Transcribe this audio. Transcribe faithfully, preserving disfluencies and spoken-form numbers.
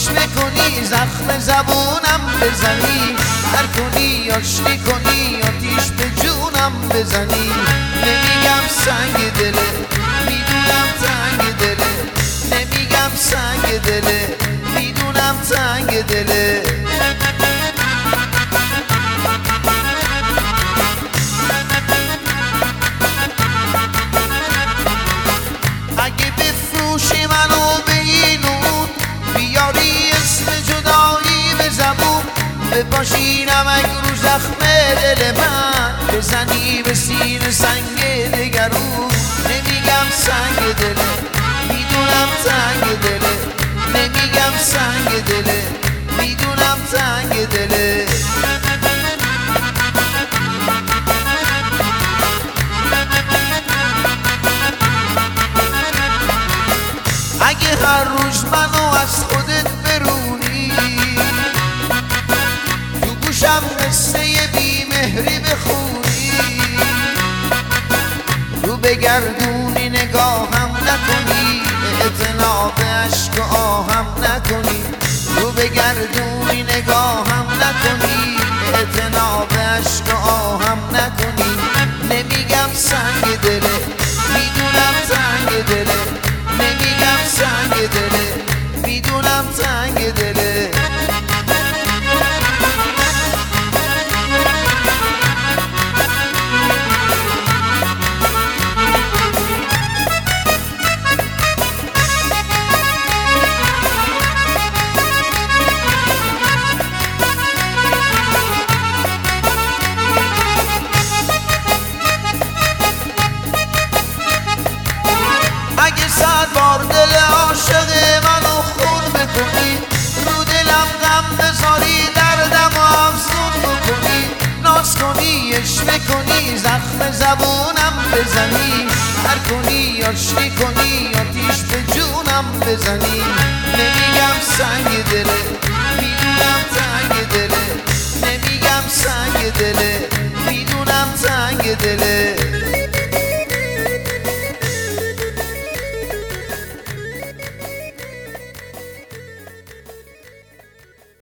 عشق کنی زخم زبونم بزنی، هر کنی آشتی کنی آتیش به جونم بزنی. نمیگم سنگ دله میدونم تنگ دله، نمیگم سنگ دله میدونم تنگ دله. اگه بفروشی منو به اینون، بیاری اسم جدایی به زبون، بپاشینم اگه رو زخم دل من، بزنی به سینه سنگ دگرون. نمیگم سنگ دله میدونم تنگ دله، نمیگم سنگ دله میدونم تنگ دله. اگه هر روز منو از خودت برونی، تو گوشم قصه بیمهری بخونی، رو بگردونی نگاهم نکنی، اعتنا به عشق و آهم نکنی، رو بگردونی نگاهم نکنی، اعتنا به عشق و آهم نکنی. نمیگم سنگ دله میدونم تنگ دله، نمیگم سنگ دله میدونم تنگ دله. اگه صد بار دل عاشق منو خون بکنی، رو دلم غم بذاری دردم و افزون بکنی، ناز کنی عشق کنی زخم زبونم بزنی، هر کنی آشتی کنی آتیش به جونم بزنی. نمیگم سنگ دله